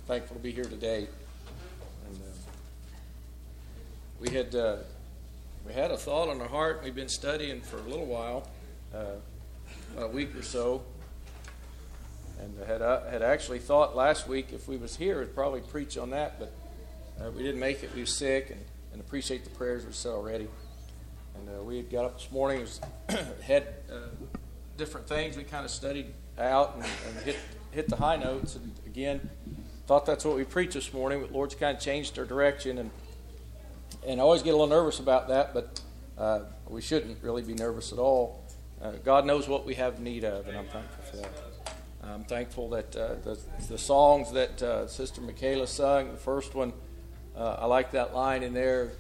thankful to be here today. And we had a thought on our heart. We've been studying for a little while, about a week or so, and had actually thought last week if we was here, I'd probably preach on that, but we didn't make it. We were sick, and appreciate the prayers we said already. And we had got up this morning, had different things we kind of studied out and hit the high notes. And again, thought that's what we preach this morning, but the Lord's kind of changed our direction. And I always get a little nervous about that, but we shouldn't really be nervous at all. God knows what we have need of, and I'm thankful for that. I'm thankful that the songs that Sister Michaela sung, the first one, I like that line in there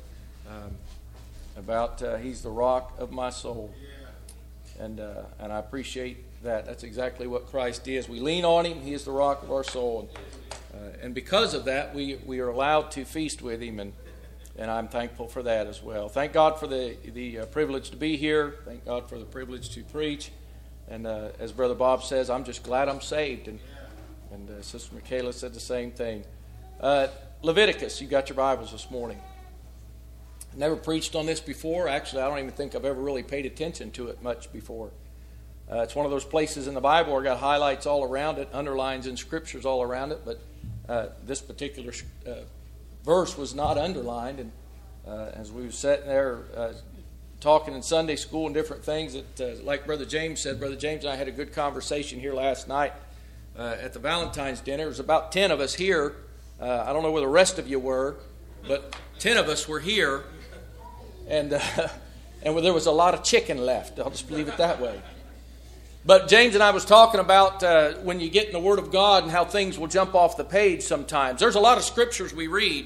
about He's the rock of my soul. And I appreciate that. That's exactly what Christ is. We lean on Him. He is the rock of our soul. And because of that, we are allowed to feast with Him, and I'm thankful for that as well. Thank God for the privilege to be here. Thank God for the privilege to preach. And as Brother Bob says, I'm just glad I'm saved. And Sister Michaela said the same thing. Leviticus, you got your Bibles this morning. Never preached on this before. Actually, I don't even think I've ever really paid attention to it much before. It's one of those places in the Bible where I got highlights all around it, underlines and scriptures all around it, but this particular verse was not underlined. And as we were sitting there talking in Sunday school and different things, that like Brother James said, Brother James and I had a good conversation here last night at the Valentine's dinner. There was about 10 of us here. I don't know where the rest of you were, but 10 of us were here. And there was a lot of chicken left. I'll just leave it that way. But James and I was talking about when you get in the Word of God and how things will jump off the page sometimes. There's a lot of scriptures we read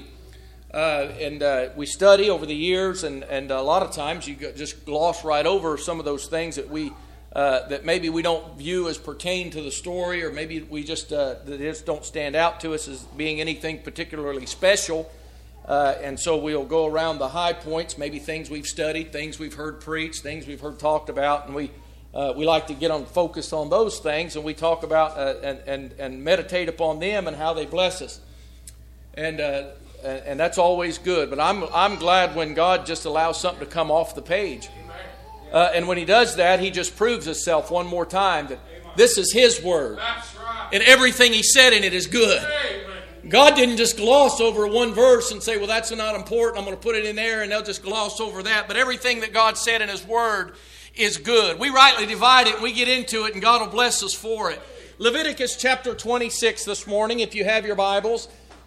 and we study over the years, and a lot of times you just gloss right over some of those things that maybe we don't view as pertain to the story, or maybe we just don't stand out to us as being anything particularly special. And so we'll go around the high points, maybe things we've studied, things we've heard preached, things we've heard talked about, and we like to get on focus on those things, and we talk about and meditate upon them and how they bless us, and that's always good. But I'm glad when God just allows something to come off the page, and when He does that, He just proves Himself one more time that this is His Word, and everything He said in it is good. God didn't just gloss over one verse and say, well, that's not important, I'm going to put it in there, and they'll just gloss over that. But everything that God said in His Word is good. We rightly divide it, and we get into it, and God will bless us for it. Leviticus chapter 26 this morning, if you have your Bibles.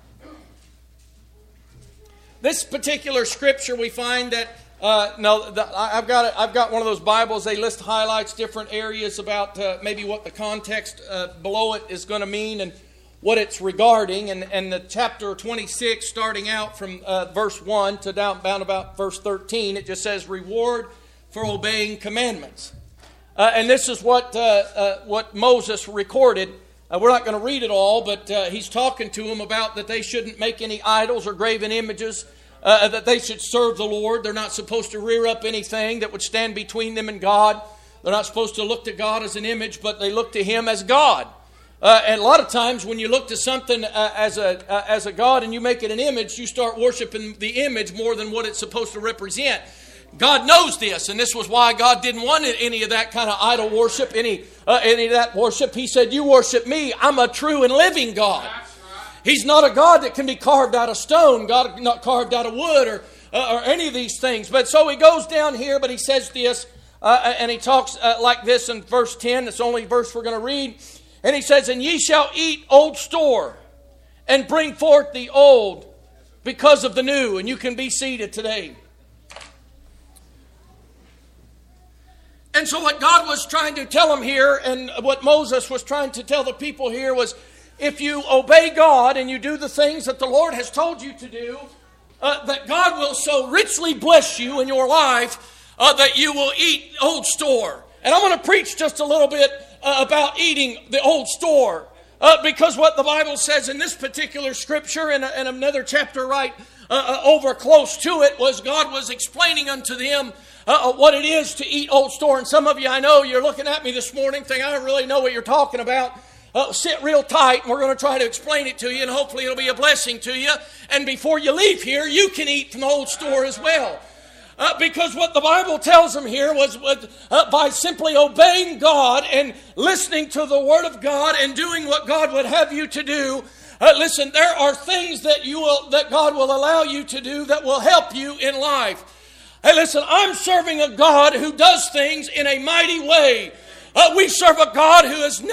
This particular scripture, we find that, I've got one of those Bibles. They list highlights, different areas about maybe what the context below it is going to mean, and what it's regarding. And the chapter 26, starting out from verse 1 to down about verse 13, it just says, reward for obeying commandments. And this is what Moses recorded. We're not going to read it all, but he's talking to them about that they shouldn't make any idols or graven images, that they should serve the Lord. They're not supposed to rear up anything that would stand between them and God. They're not supposed to look to God as an image, but they look to Him as God. And a lot of times when you look to something as a God and you make it an image, you start worshiping the image more than what it's supposed to represent. God knows this, and this was why God didn't want any of that kind of idol worship, any of that worship. He said, you worship me, I'm a true and living God. He's not a God that can be carved out of stone, God not carved out of wood or any of these things. But so he goes down here, but he says this, and he talks like this in verse 10. That's the only verse we're going to read. And he says, and ye shall eat old store, and bring forth the old because of the new. And you can be seated today. And so what God was trying to tell them here, and what Moses was trying to tell the people here, was if you obey God and you do the things that the Lord has told you to do, that God will so richly bless you in your life that you will eat old store. And I'm going to preach just a little bit about eating the old store. Because what the Bible says in this particular scripture, and another chapter right over close to it, was God was explaining unto them what it is to eat old store. And some of you, I know, you're looking at me this morning thinking, I don't really know what you're talking about. sit real tight, and we're going to try to explain it to you, and hopefully it'll be a blessing to you. And before you leave here, you can eat from the old store as well. Because what the Bible tells them here was by simply obeying God and listening to the Word of God and doing what God would have you to do. Listen, there are things that God will allow you to do that will help you in life. Hey, listen, I'm serving a God who does things in a mighty way. We serve a God who has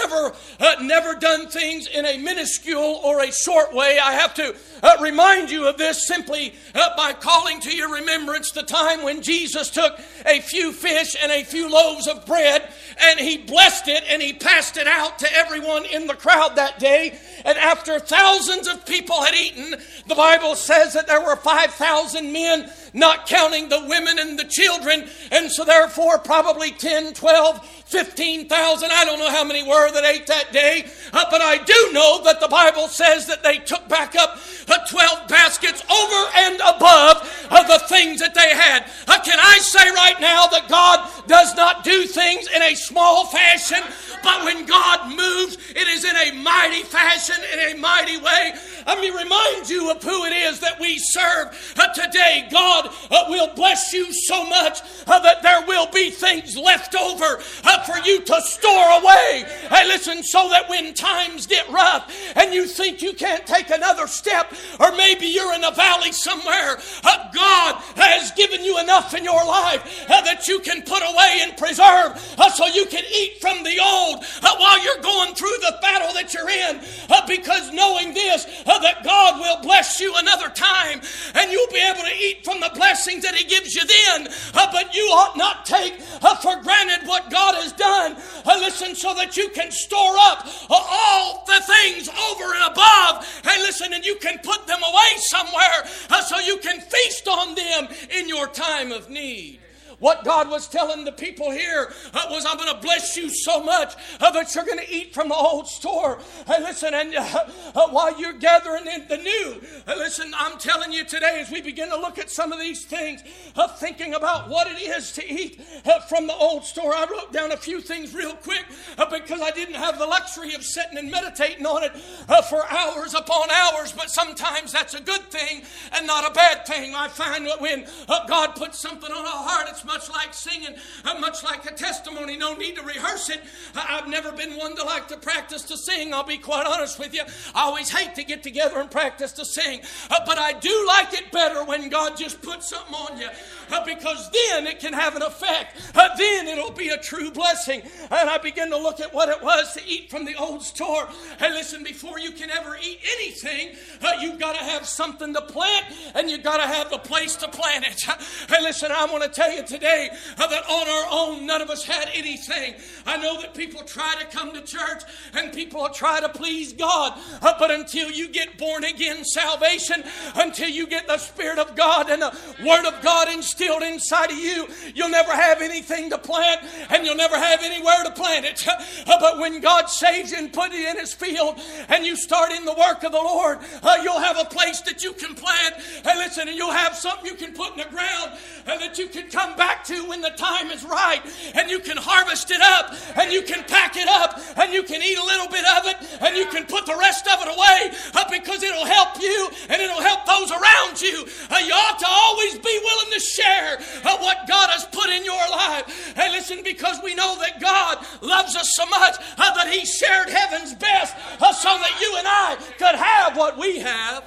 never done things in a minuscule or a short way. I have to remind you of this simply by calling to your remembrance the time when Jesus took a few fish and a few loaves of bread, and He blessed it and He passed it out to everyone in the crowd that day. And after thousands of people had eaten, the Bible says that there were 5,000 men, not counting the women and the children. And so therefore probably 10, 12, 15,000, I don't know how many were that ate that day. But I do know that the Bible says that they took back up 12 baskets over and above the things that they had. Can I say right now that God does not do things in a small fashion, but when God moves, it is in a mighty fashion, in a mighty way. Let me remind you of who it is that we serve today. God will bless you so much that there will be things left over for you to store away. Hey, listen, so that when times get rough and you think you can't take another step, or maybe you're in a valley somewhere, God has given you enough in your life that you can put away and preserve so you can eat from the old while you're going through the battle that you're in, because knowing this, that God will bless you another time and you'll be able to eat from the blessings that He gives you then. But you ought not take for granted what God has done. Listen, so that you can store up all the things over and above. Hey, listen, and you can put them away somewhere so you can feast on them in your time of need. What God was telling the people here was, I'm going to bless you so much that you're going to eat from the old store. Listen, and while you're gathering in the new, listen, I'm telling you today as we begin to look at some of these things, thinking about what it is to eat from the old store. I wrote down a few things real quick because I didn't have the luxury of sitting and meditating on it for hours upon hours, but sometimes that's a good thing and not a bad thing. I find that when God puts something on our heart, it's much like singing, much like a testimony. No need to rehearse it. I've never been one to like to practice to sing. I'll be quite honest with you. I always hate to get together and practice to sing. But I do like it better when God just puts something on you, because then it can have an effect. Then it'll be a true blessing. And I begin to look at what it was to eat from the old store. And listen, before you can ever eat anything, you've got to have something to plant, and you've got to have the place to plant it. And listen, I want to tell you today that on our own, none of us had anything. I know that people try to come to church and people try to please God, but until you get born again salvation, until you get the Spirit of God and the Word of God instilled inside of you, you'll never have anything to plant, and you'll never have anywhere to plant it. But when God saves you and puts you in His field and you start in the work of the Lord, you'll have a place that you can plant. And listen, and you'll have something you can put in the ground that you can come back to when the time is right, and you can harvest it up, and you can pack it up, and you can eat a little bit of it, and you can put the rest of it away, because it'll help you and it'll help those around you. You ought to always be willing to share what God has put in your life. And listen, because we know that God loves us so much that He shared heaven's best so that you and I could have what we have.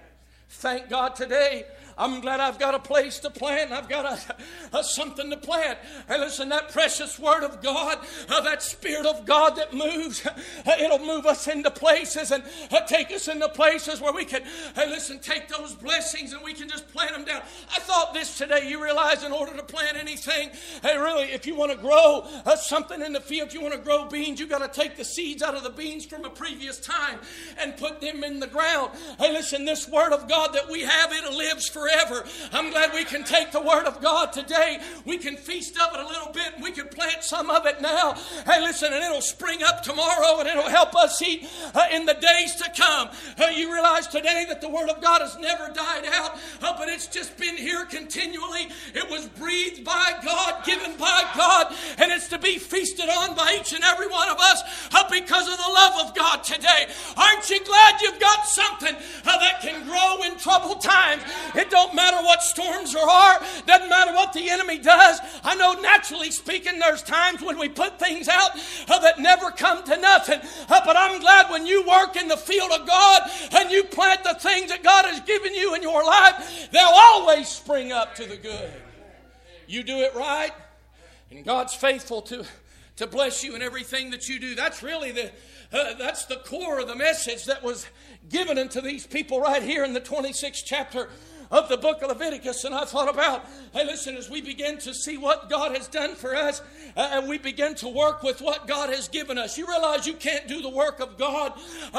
Thank God today. I'm glad I've got a place to plant. I've got something to plant. Hey, listen, that precious Word of God, that Spirit of God that moves, it'll move us into places and take us into places where we can, hey, listen, take those blessings and we can just plant them down. I thought this today. You realize in order to plant anything, hey, really, if you want to grow something in the field, if you want to grow beans, you've got to take the seeds out of the beans from a previous time and put them in the ground. Hey, listen, this Word of God that we have, it lives forever. I'm glad we can take the Word of God today. We can feast up it a little bit, and we can plant some of it now. Hey, listen, and it'll spring up tomorrow, and it'll help us eat in the days to come. You realize today that the Word of God has never died out, but it's just been here continually. It was breathed by God, given by God, and it's to be feasted on by each and every one of us because of the love of God today. Aren't you glad you've got something that can grow in troubled times? It don't matter what storms there are. Doesn't matter what the enemy does. I know naturally speaking there's times when we put things out that never come to nothing. But I'm glad when you work in the field of God and you plant the things that God has given you in your life, they'll always spring up to the good. You do it right, and God's faithful to bless you in everything that you do. That's really that's the core of the message that was given unto these people right here in the 26th chapter of the book of Leviticus. And I thought about, hey, listen, as we begin to see what God has done for us, and we begin to work with what God has given us, you realize you can't do the work of God,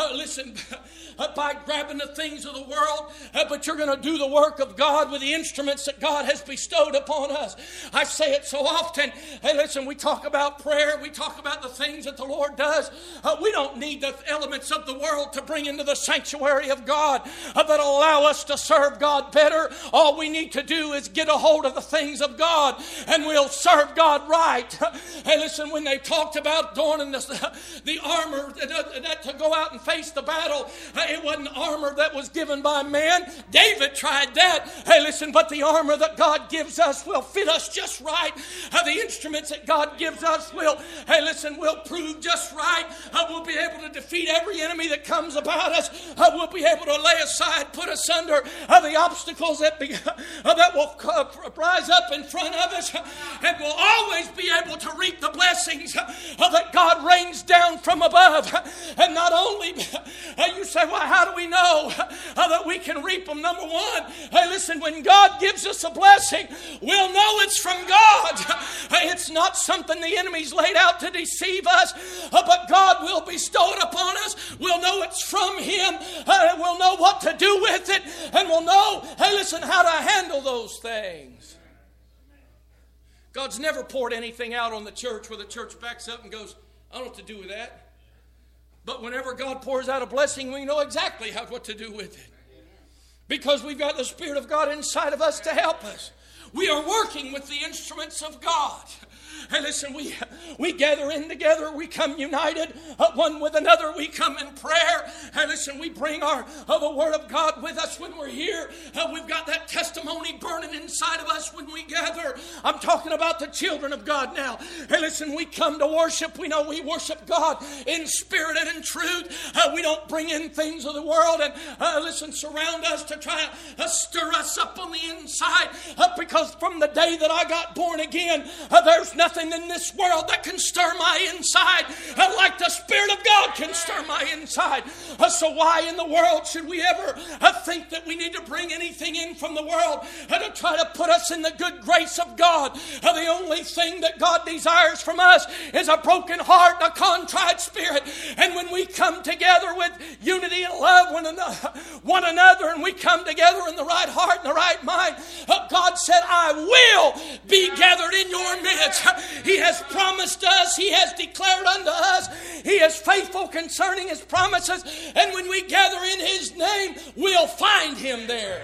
by grabbing the things of the world, but you're going to do the work of God with the instruments that God has bestowed upon us. I say it so often. Hey, listen, we talk about prayer. We talk about the things that the Lord does. We don't need the elements of the world to bring into the sanctuary of God that'll allow us to serve God better. All we need to do is get a hold of the things of God, and we'll serve God right. Hey, listen, when they talked about donning the armor that to go out and face the battle, it wasn't armor that was given by man. David tried that. Hey, listen, but the armor that God gives us will fit us just right. The instruments that God gives us will prove just right. We'll be able to defeat every enemy that comes about us. We'll be able to lay aside, put asunder the obstacles that will rise up in front of us, and we'll always be able to reap the blessings that God rains down from above. And not only, you say, well, how do we know that we can reap them? Number one, hey, listen, when God gives us a blessing, we'll know it's from God. It's not something the enemy's laid out to deceive us, but God will bestow it upon us. We'll know it's from Him, and we'll know what to do with it, and we'll know, hey, listen, how to handle those things. God's never poured anything out on the church where the church backs up and goes, I don't know what to do with that. But whenever God pours out a blessing, we know exactly what to do with it. Because we've got the Spirit of God inside of us to help us. We are working with the instruments of God. Hey, listen, we gather in together. We come united one with another. We come in prayer. Hey, listen, we bring the Word of God with us when we're here. We've got that testimony burning inside of us when we gather. I'm talking about the children of God now. Hey, listen, we come to worship. We know we worship God in spirit and in truth. We don't bring in things of the world and, surround us to try to stir us up on the inside. Because from the day that I got born again, there's nothing in this world that can stir my inside like the Spirit of God can stir my inside. So why in the world should we ever think that we need to bring anything in from the world to try to put us in the good grace of God? The only thing that God desires from us is a broken heart and a contrite spirit. And when we come together with unity and love one another, and we come together in the right heart and the right mind, God said, I will be gathered in your midst. He has promised us. He has declared unto us. He is faithful concerning His promises. And when we gather in His name, we'll find Him there.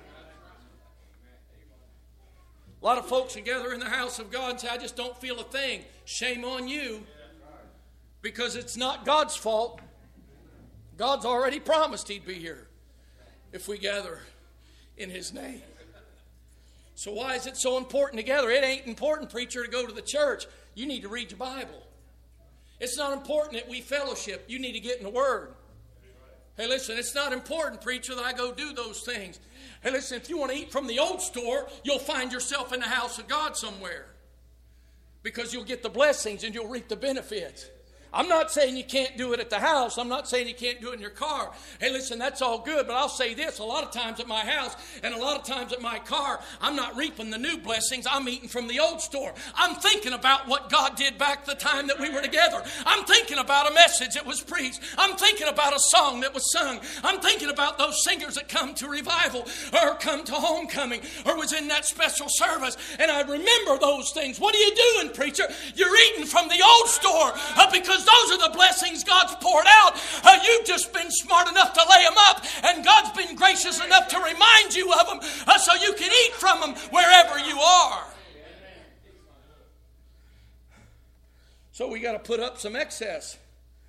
A lot of folks that gather in the house of God and say, I just don't feel a thing. Shame on you. Because it's not God's fault. God's already promised He'd be here if we gather in His name. So why is it so important to gather? It ain't important, preacher, to go to the church. You need to read your Bible. It's not important that we fellowship. You need to get in the Word. Hey, listen, it's not important, preacher, that I go do those things. Hey, listen, if you want to eat from the old store, you'll find yourself in the house of God somewhere. Because you'll get the blessings and you'll reap the benefits. I'm not saying you can't do it at the house. I'm not saying you can't do it in your car. Hey, listen, that's all good, but I'll say this. A lot of times at my house and a lot of times at my car, I'm not reaping the new blessings. I'm eating from the old store. I'm thinking about what God did back the time that we were together. I'm thinking about a message that was preached. I'm thinking about a song that was sung. I'm thinking about those singers that come to revival or come to homecoming or was in that special service. And I remember those things. What are you doing, preacher? You're eating from the old store because those are the blessings God's poured out. You've just been smart enough to lay them up, and God's been gracious enough to remind you of them so you can eat from them wherever you are. So we got to put up some excess.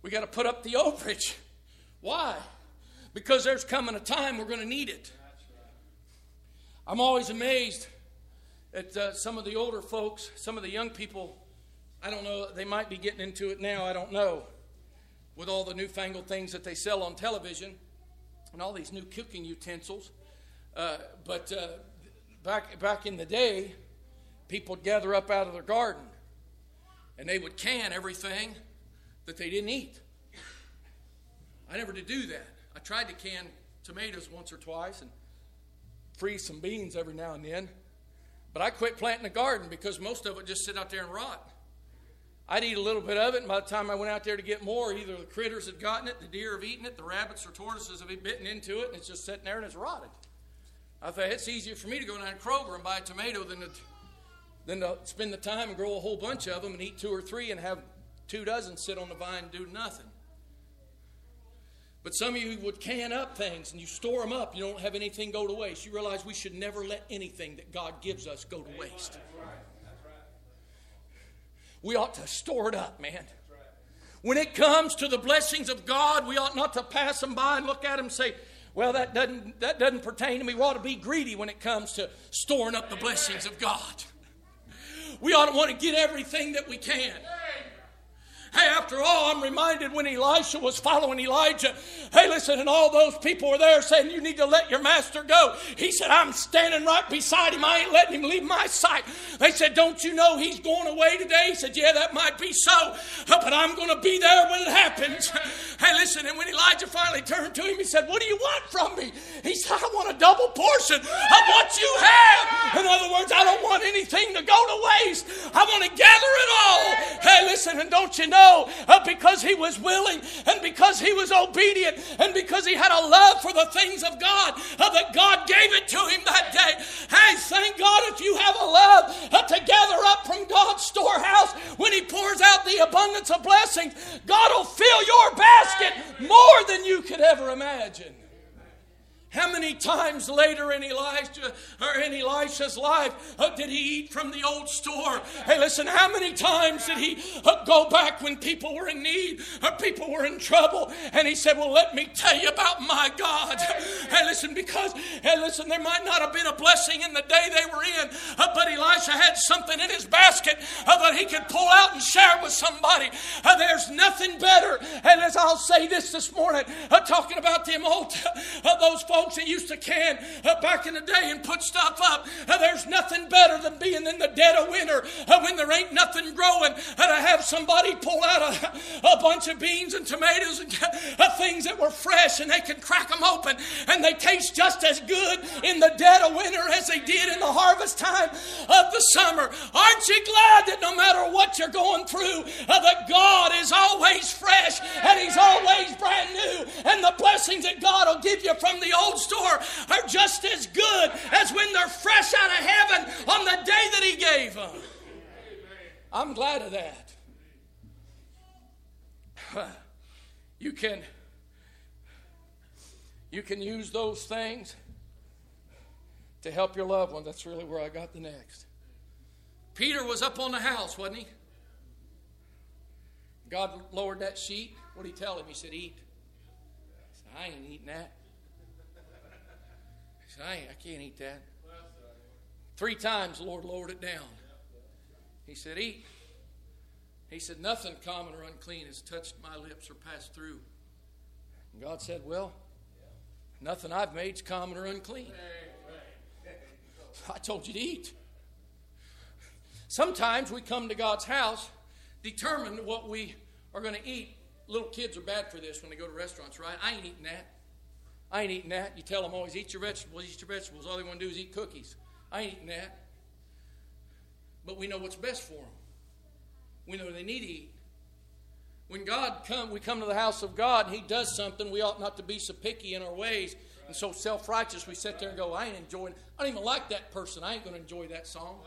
We got to put up the overage. Why? Because there's coming a time we're going to need it. I'm always amazed at some of the older folks, some of the young people. I don't know, they might be getting into it now, I don't know, with all the newfangled things that they sell on television and all these new cooking utensils. But back in the day, people would gather up out of their garden and they would can everything that they didn't eat. I never did do that. I tried to can tomatoes once or twice and freeze some beans every now and then. But I quit planting a garden because most of it just sit out there and rot. I'd eat a little bit of it, and by the time I went out there to get more, either the critters had gotten it, the deer have eaten it, the rabbits or tortoises have bitten into it, and it's just sitting there and it's rotted. I thought it's easier for me to go down to Kroger and buy a tomato than to spend the time and grow a whole bunch of them and eat 2 or 3 and have 2 dozen sit on the vine and do nothing. But some of you would can up things and you store them up. You don't have anything go to waste. You realize we should never let anything that God gives us go to waste. We ought to store it up, man. When it comes to the blessings of God, we ought not to pass them by and look at them and say, well, that doesn't pertain to me. We ought to be greedy when it comes to storing up the blessings of God. We ought to want to get everything that we can. Hey, after all, I'm reminded when Elisha was following Elijah. Hey, listen, and all those people were there saying, you need to let your master go. He said, I'm standing right beside him. I ain't letting him leave my sight. They said, don't you know he's going away today? He said, yeah, that might be so, but I'm going to be there when it happens. Hey, listen, and when Elijah finally turned to him, he said, what do you want from me? He said, I want a double portion of what you have. In other words, I don't want anything to go to waste. I want to gather it all. Hey, listen, and don't you know, because he was willing and because he was obedient and because he had a love for the things of God, that God gave it to him that day. Hey, thank God if you have a love to gather up from God's storehouse when he pours out the abundance of blessings, God will fill your basket more than you could ever imagine. How many times later in Elisha's life did he eat from the old store? Hey, listen, how many times did he go back when people were in need or people were in trouble? And he said, well, let me tell you about my God. Hey, listen, there might not have been a blessing in the day they were in, but Elisha had something in his basket that he could pull out and share with somebody. There's nothing better. And as I'll say this morning, talking about them old, those folks that used to can back in the day and put stuff up. There's nothing better than being in the dead of winter when there ain't nothing growing to have somebody pull out a bunch of beans and tomatoes and things that were fresh, and they can crack them open and they taste just as good in the dead of winter as they did in the harvest time of the summer. Aren't you glad that no matter what you're going through, that God is always fresh and he's always brand new, and the blessings that God will give you from the old store are just as good as when they're fresh out of heaven on the day that he gave them. I'm glad of that. You can use those things to help your loved ones. That's really where I got the next. Peter was up on the house, wasn't he? God lowered that sheet. What did he tell him? He said, eat. He said, I ain't eating that. I can't eat that. 3 times the Lord lowered it down. He said, eat. He said, nothing common or unclean has touched my lips or passed through. And God said, well, nothing I've made is common or unclean. I told you to eat. Sometimes we come to God's house determined what we are going to eat. Little kids are bad for this when they go to restaurants, right? I ain't eating that. I ain't eating that. You tell them always, eat your vegetables. All they want to do is eat cookies. I ain't eating that. But we know what's best for them. We know they need to eat. When we come to the house of God and he does something, we ought not to be so picky in our ways and so self-righteous we sit there and go, I don't even like that person. I ain't going to enjoy that song.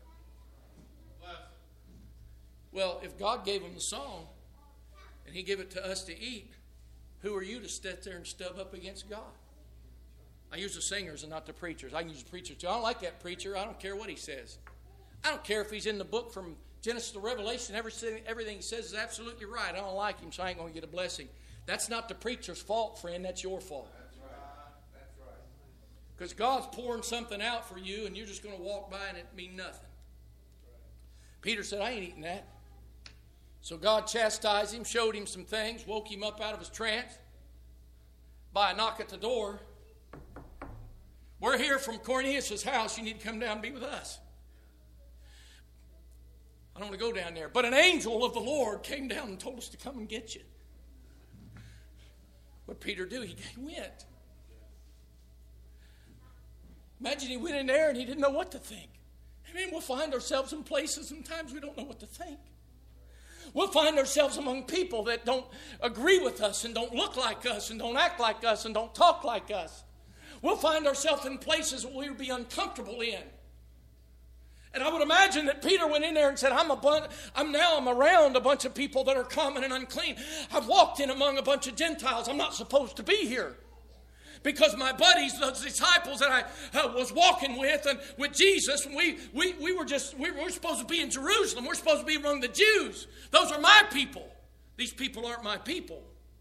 Well, if God gave them the song and he gave it to us to eat, who are you to sit there and stub up against God? I use the singers and not the preachers. I can use the preachers too. I don't like that preacher. I don't care what he says. I don't care if he's in the book from Genesis to Revelation, everything he says is absolutely right. I don't like him, so I ain't going to get a blessing. That's not the preacher's fault, friend. That's your fault. That's right. Because God's pouring something out for you, and you're just going to walk by and it mean nothing. Peter said, I ain't eating that. So God chastised him, showed him some things, woke him up out of his trance by a knock at the door. We're here from Cornelius' house. You need to come down and be with us. I don't want to go down there. But an angel of the Lord came down and told us to come and get you. What did Peter do? He went. Imagine he went in there and he didn't know what to think. I mean, we'll find ourselves in places sometimes we don't know what to think. We'll find ourselves among people that don't agree with us and don't look like us and don't act like us and don't talk like us. We'll find ourselves in places that we'll be uncomfortable in. And I would imagine that Peter went in there and said, I'm around a bunch of people that are common and unclean. I've walked in among a bunch of Gentiles. I'm not supposed to be here. Because my buddies, the disciples that I was walking with and with Jesus, we were supposed to be in Jerusalem. We're supposed to be among the Jews. Those are my people. These people aren't my people.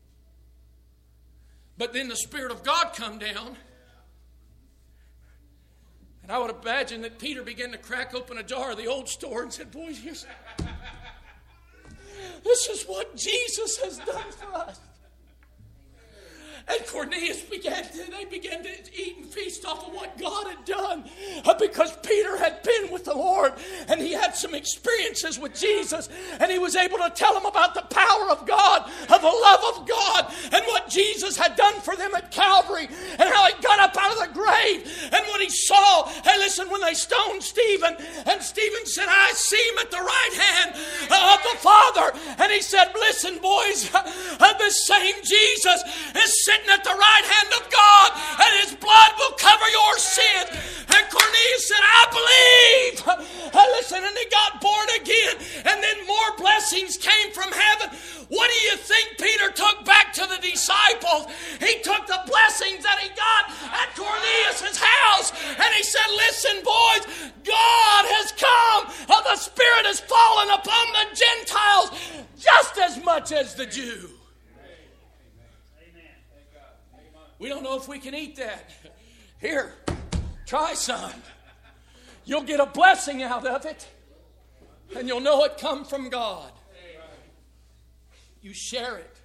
But then the Spirit of God come down. And I would imagine that Peter began to crack open a jar of the old store and said, boys, this is what Jesus has done for us. And Cornelius began to eat and feast off of what God had done. Because Peter had been with the Lord and he had some experiences with Jesus. And he was able to tell them about the power of God, of the love of God, and what Jesus had done for them at Calvary. And how he got up out of the grave. And what he saw, hey listen, when they stoned Stephen. And Stephen said, I see him at the right hand of the Father. And he said, listen boys, the same Jesus is sitting at the right hand of God, and his blood will cover your sin. And Cornelius said, I believe. And listen, and he got born again, and then more blessings came from heaven. What do you think Peter took back to the disciples? He took the blessings that he got at Cornelius' house, and he said, listen boys, God has come. The Spirit has fallen upon the Gentiles just as much as the Jew. We don't know if we can eat that. Here, try some. You'll get a blessing out of it. And you'll know it come from God. You share it.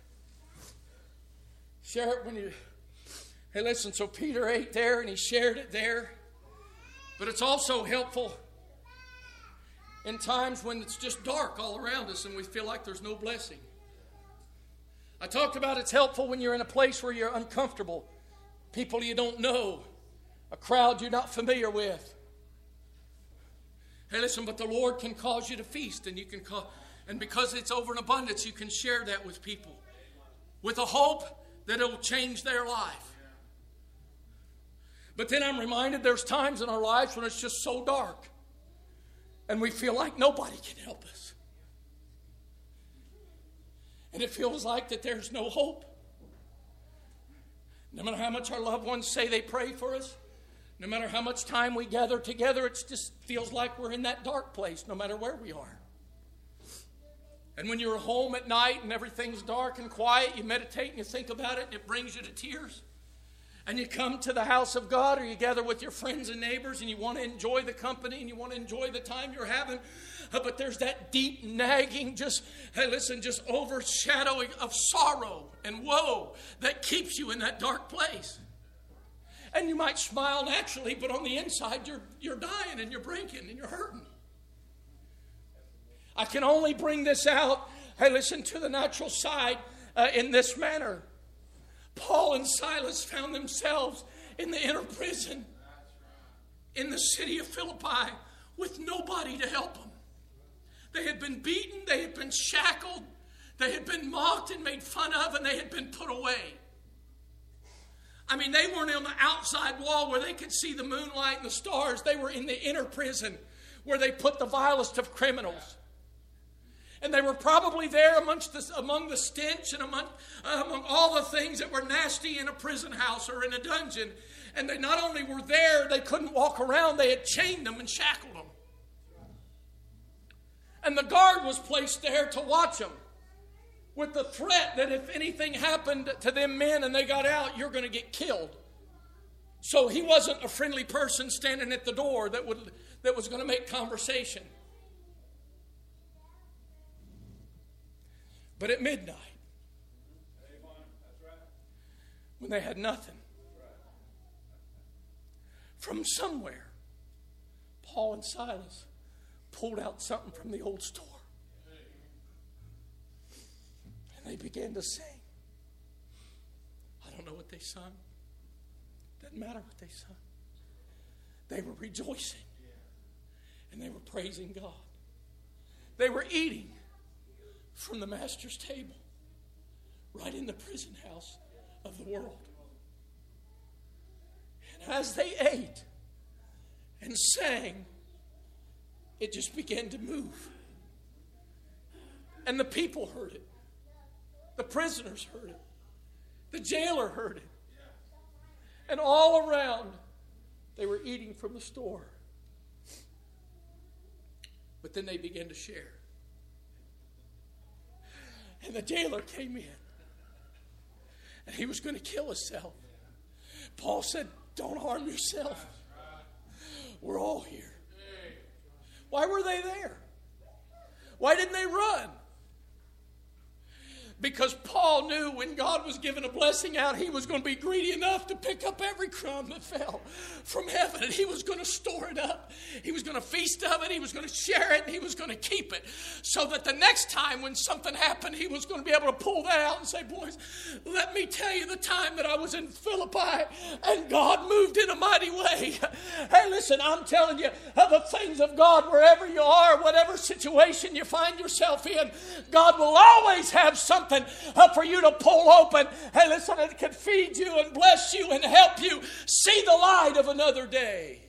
Share it when you... Hey, listen, so Peter ate there and he shared it there. But it's also helpful in times when it's just dark all around us and we feel like there's no blessing. I talked about it's helpful when you're in a place where you're uncomfortable. People you don't know. A crowd you're not familiar with. Hey, listen, but the Lord can cause you to feast. And because it's over in abundance, you can share that with people. With a hope that it will change their life. But then I'm reminded there's times in our lives when it's just so dark. And we feel like nobody can help us. And it feels like that there's no hope. No matter how much our loved ones say they pray for us, no matter how much time we gather together, it just feels like we're in that dark place no matter where we are. And when you're home at night and everything's dark and quiet, you meditate and you think about it and it brings you to tears. And you come to the house of God or you gather with your friends and neighbors and you want to enjoy the company and you want to enjoy the time you're having. But there's that deep nagging, just overshadowing of sorrow and woe that keeps you in that dark place. And you might smile naturally, but on the inside you're dying and you're breaking and you're hurting. I can only bring this out, to the natural side in this manner. Paul and Silas found themselves in the inner prison in the city of Philippi with nobody to help them. They had been beaten, they had been shackled, they had been mocked and made fun of, and they had been put away. I mean, they weren't on the outside wall where they could see the moonlight and the stars. They were in the inner prison where they put the vilest of criminals. And they were probably there among the stench and among all the things that were nasty in a prison house or in a dungeon. And they not only were there, they couldn't walk around. They had chained them and shackled them. And the guard was placed there to watch them, with the threat that if anything happened to them men and they got out, you're going to get killed. So he wasn't a friendly person standing at the door that was going to make conversation. But at midnight, when they had nothing, from somewhere, Paul and Silas pulled out something from the old store. And they began to sing. I don't know what they sung. Doesn't matter what they sung. They were rejoicing. And they were praising God. They were eating from the master's table, right in the prison house of the world. And as they ate and sang, it just began to move. And the people heard it. The prisoners heard it. The jailer heard it. And all around, they were eating from the store. But then they began to share. And the jailer came in. And he was going to kill himself. Paul said, don't harm yourself. We're all here. Why were they there? Why didn't they run? Because Paul knew when God was giving a blessing out, he was going to be greedy enough to pick up every crumb that fell from heaven. And he was going to store it up. He was going to feast of it. He was going to share it. And he was going to keep it. So that the next time when something happened, he was going to be able to pull that out and say, boys, let me tell you the time that I was in Philippi and God moved in a mighty way. Hey, listen, I'm telling you, the things of God, wherever you are, whatever situation you find yourself in, God will always have something for you to pull open. Hey, listen, it can feed you and bless you and help you see the light of another day.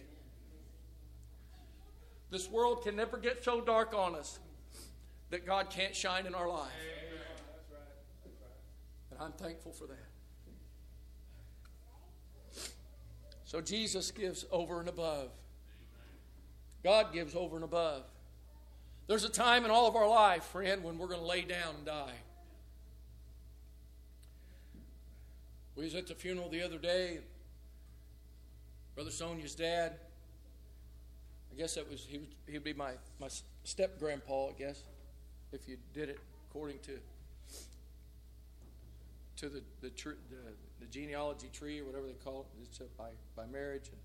This world can never get so dark on us that God can't shine in our life. And I'm thankful for that. So Jesus gives over and above. God gives over and above. There's a time in all of our life, friend, when we're going to lay down and die. We was at the funeral the other day. Brother Sonia's dad. I guess that was he'd be my step grandpa, I guess, if you did it according to the genealogy tree or whatever they call it. It's by marriage. And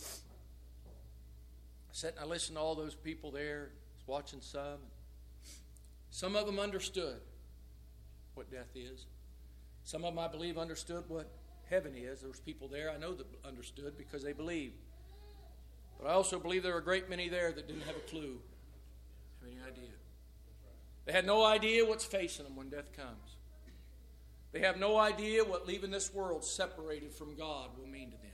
I sat and I listened to all those people there. I was watching some. Some of them understood what death is. Some of them, I believe, understood what heaven is. There was people there I know that understood because they believed. But I also believe there were a great many there that didn't have a clue, have any idea. They had no idea what's facing them when death comes. They have no idea what leaving this world separated from God will mean to them.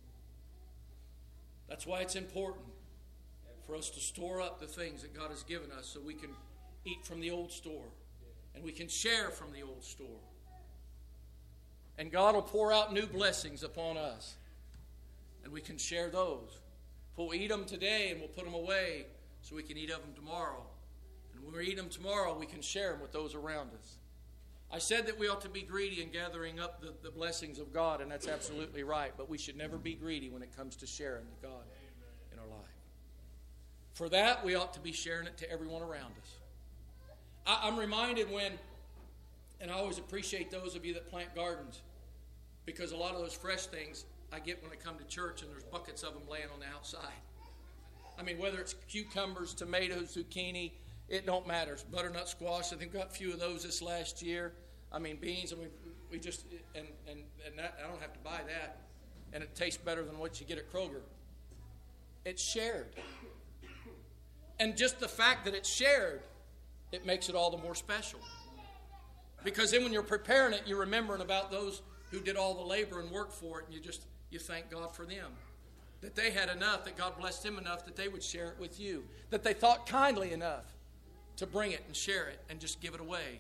That's why it's important for us to store up the things that God has given us so we can eat from the old store and we can share from the old store. And God will pour out new blessings upon us. And we can share those. We'll eat them today and we'll put them away so we can eat of them tomorrow. And when we eat them tomorrow, we can share them with those around us. I said that we ought to be greedy in gathering up the blessings of God, and that's absolutely right. But we should never be greedy when it comes to sharing with God in our life. For that, we ought to be sharing it to everyone around us. I'm reminded when, and I always appreciate those of you that plant gardens, because a lot of those fresh things I get when I come to church and there's buckets of them laying on the outside. I mean, whether it's cucumbers, tomatoes, zucchini, it don't matter. It's butternut squash. I think we got a few of those this last year. I mean, beans, and we just, and that, I don't have to buy that. And it tastes better than what you get at Kroger. It's shared. And just the fact that it's shared, it makes it all the more special. Because then when you're preparing it, you're remembering about those who did all the labor and work for it, and you thank God for them. That they had enough, that God blessed them enough that they would share it with you. That they thought kindly enough to bring it and share it and just give it away.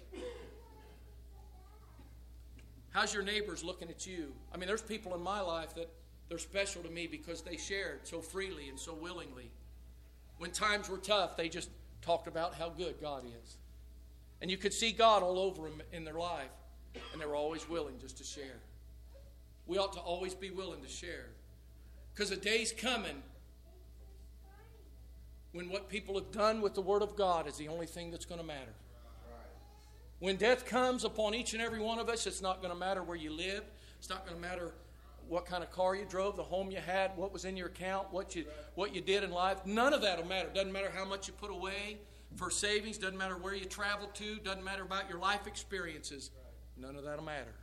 How's your neighbors looking at you? I mean, there's people in my life that they're special to me because they shared so freely and so willingly. When times were tough, they just talked about how good God is. And you could see God all over them in their life. And they were always willing just to share. We ought to always be willing to share. Because a day's coming when what people have done with the Word of God is the only thing that's going to matter. When death comes upon each and every one of us, it's not going to matter where you lived. It's not going to matter what kind of car you drove, the home you had, what was in your account, what you did in life. None of that will matter. Doesn't matter how much you put away for savings. Doesn't matter where you traveled to. Doesn't matter about your life experiences. None of that will matter.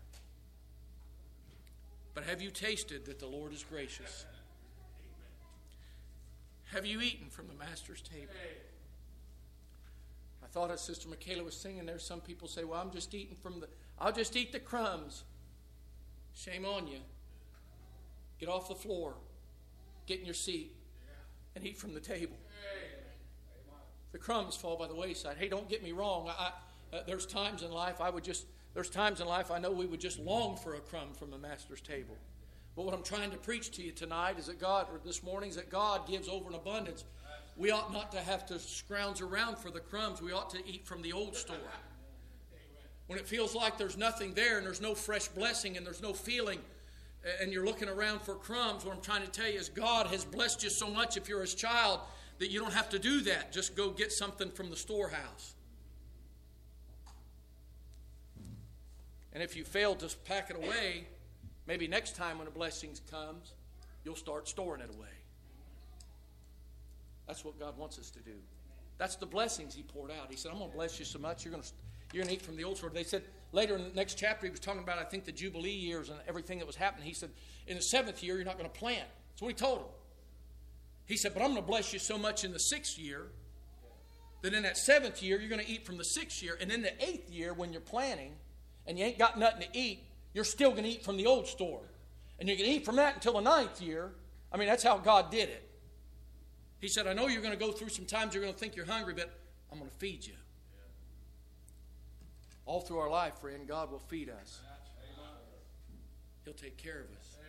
But have you tasted that the Lord is gracious? Have you eaten from the Master's table? I thought as Sister Michaela was singing there, some people say, well, I'll just eat the crumbs. Shame on you. Get off the floor. Get in your seat and eat from the table. The crumbs fall by the wayside. Hey, don't get me wrong. There's times in life I know we would just long for a crumb from the Master's table. But what I'm trying to preach to you tonight is that this morning is that God gives over an abundance. We ought not to have to scrounge around for the crumbs. We ought to eat from the old store. When it feels like there's nothing there and there's no fresh blessing and there's no feeling and you're looking around for crumbs, what I'm trying to tell you is God has blessed you so much if you're His child that you don't have to do that. Just go get something from the storehouse. And if you fail to pack it away, maybe next time when a blessing comes, you'll start storing it away. That's what God wants us to do. That's the blessings He poured out. He said, I'm going to bless you so much, you're going to eat from the old sword. They said later in the next chapter, He was talking about, I think, the Jubilee years and everything that was happening. He said, in the 7th year, you're not going to plant. That's what He told them. He said, but I'm going to bless you so much in the 6th year that in that 7th year, you're going to eat from the 6th year. And in the 8th year, when you're planting and you ain't got nothing to eat, you're still going to eat from the old store. And you're going to eat from that until the 9th year. I mean, that's how God did it. He said, I know you're going to go through some times you're going to think you're hungry, but I'm going to feed you. All through our life, friend, God will feed us. He'll take care of us.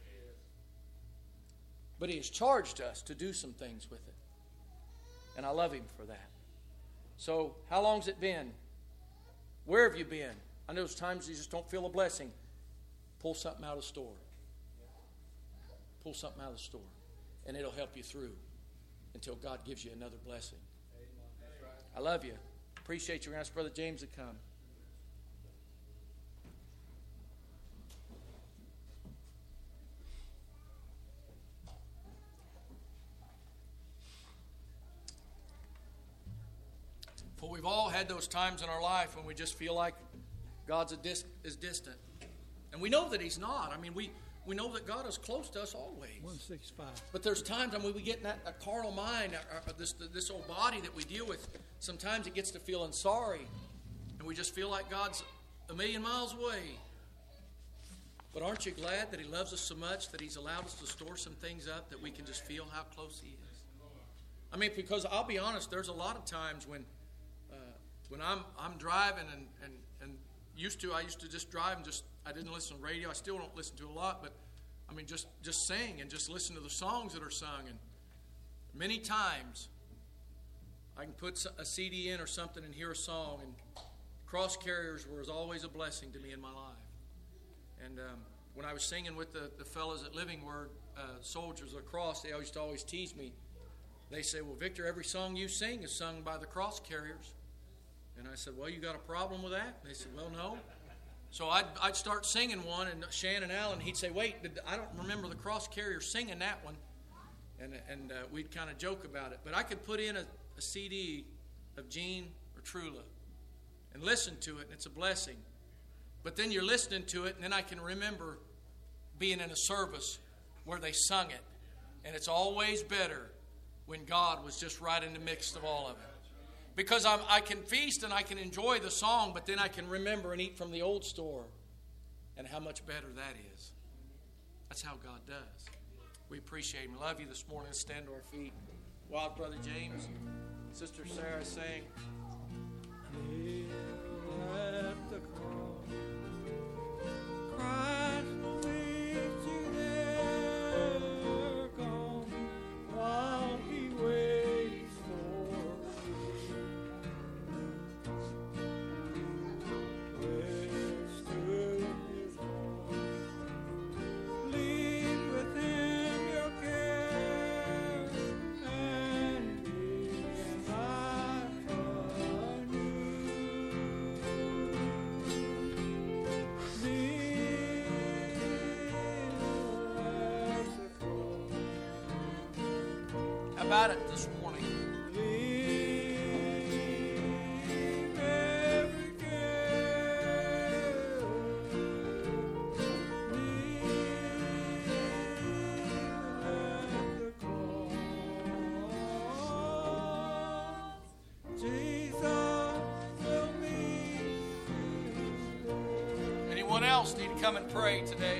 But He has charged us to do some things with it. And I love Him for that. So, how long's it been? Where have you been? I know there's times you just don't feel a blessing. Pull something out of the store. Pull something out of the store. And it'll help you through until God gives you another blessing. I love you. Appreciate you. We're going to ask Brother James to come. For we've all had those times in our life when we just feel like God is distant. And we know that He's not. I mean, we know that God is close to us always. 165. But there's times we get in that carnal mind, this old body that we deal with. Sometimes it gets to feeling sorry. And we just feel like God's a million miles away. But aren't you glad that He loves us so much that He's allowed us to store some things up that we can just feel how close He is? I mean, because I'll be honest, there's a lot of times when I'm driving and I used to just drive and I didn't listen to radio. I still don't listen to a lot, but I mean just sing and just listen to the songs that are sung. And many times I can put a CD in or something and hear a song. And Cross Carriers was always a blessing to me in my life. And when I was singing with the fellows at Living Word, Soldiers of the Cross, they used to always tease me. They say, well, Victor, every song you sing is sung by the Cross Carriers. And I said, well, you got a problem with that? And they said, well, no. So I'd start singing one, and Shannon Allen, he'd say, wait, I don't remember the Cross Carriers singing that one. And we'd kind of joke about it. But I could put in a CD of Gene or Trula and listen to it, and it's a blessing. But then you're listening to it, and then I can remember being in a service where they sung it. And it's always better when God was just right in the midst of all of it. Because I can feast and I can enjoy the song, but then I can remember and eat from the old store. And how much better that is. That's how God does. We appreciate Him. Love you this morning. Let's stand to our feet. While Brother James, Sister Sarah sang. At the cross, Christ will meet you there, gone while He waits for you. about it this morning. Leave every care. Leave at the cross. Jesus will meet you there. Anyone else need to come and pray today?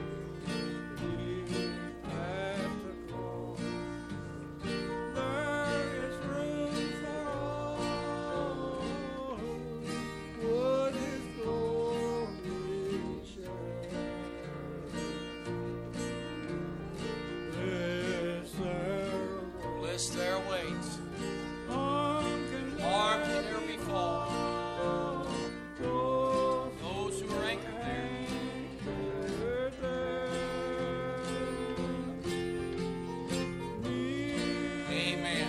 Bliss there waits. Harm can never be called. Those who are anchored there. Amen.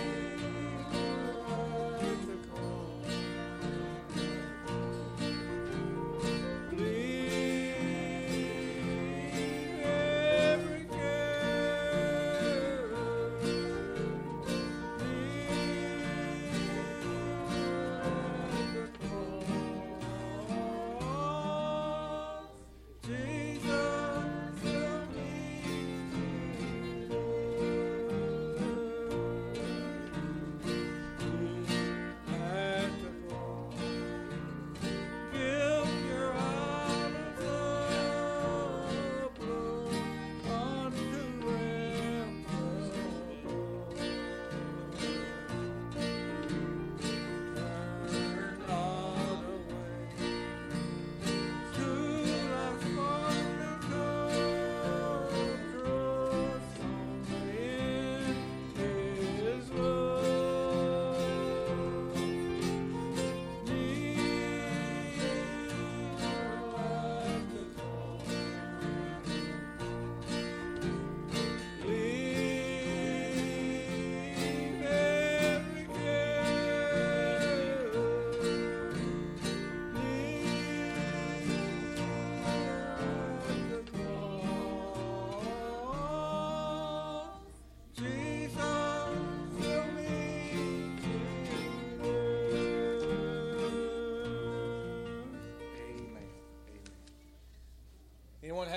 Anyone have